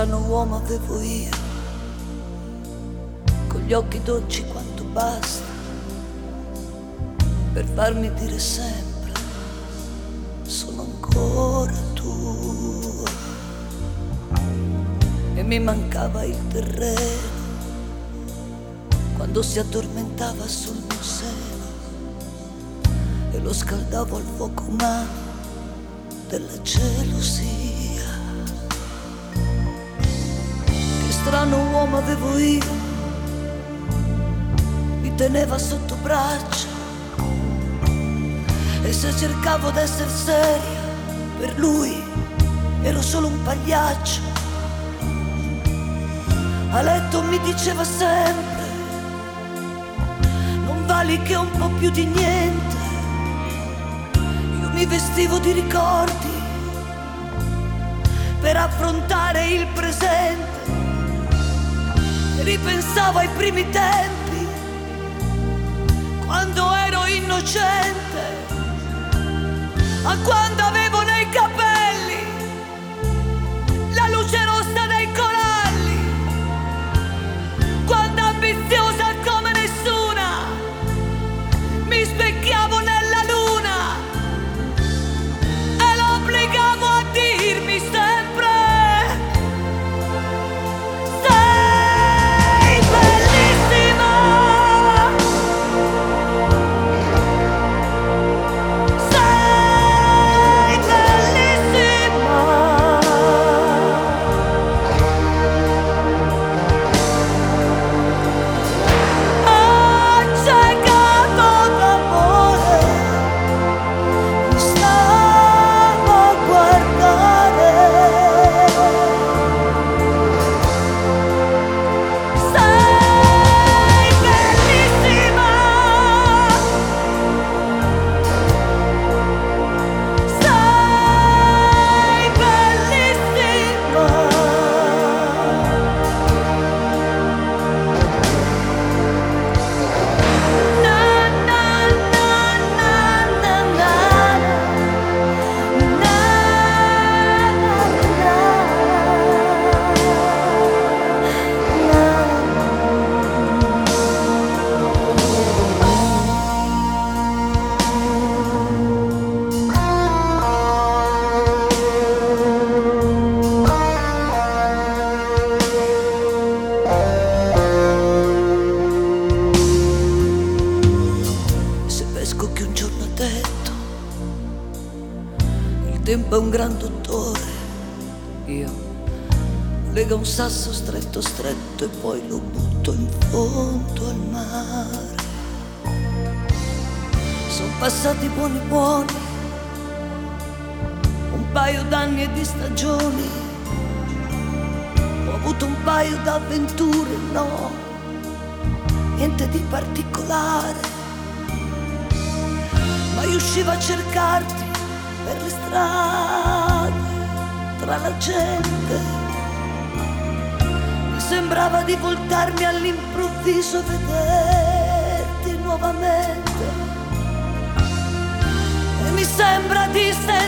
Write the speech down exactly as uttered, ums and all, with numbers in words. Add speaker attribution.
Speaker 1: strano uomo avevo io, con gli occhi dolci quanto basta per farmi dire sempre sono ancora tua. E mi mancava il terreno quando si addormentava sul mio seno e lo scaldavo al fuoco umano della gelosia. Che strano uomo avevo io, mi teneva sotto braccio e se cercavo d'essere seria per lui ero solo un pagliaccio. A letto mi diceva sempre non vali che un po' più di niente. Io mi vestivo di ricordi per affrontare il presente e ripensavo ai primi tempi quando ero innocente, a quando avevo nei capelli la luce rossa dei coralli, quando ambiziosa come nessuna mi specchiavo nella luna e lo obbligavo a dirmi sempre sei bellissima. Il tempo è un gran dottore, io lega un sasso stretto stretto e poi lo butto in fondo al mare. Sono passati buoni buoni, un paio d'anni e di stagioni, ho avuto un paio d'avventure, no, niente di particolare, ma io uscivo a cercarti per le strade, tra la gente. Mi sembrava di voltarmi all'improvviso e vederti nuovamente. E mi sembra di stare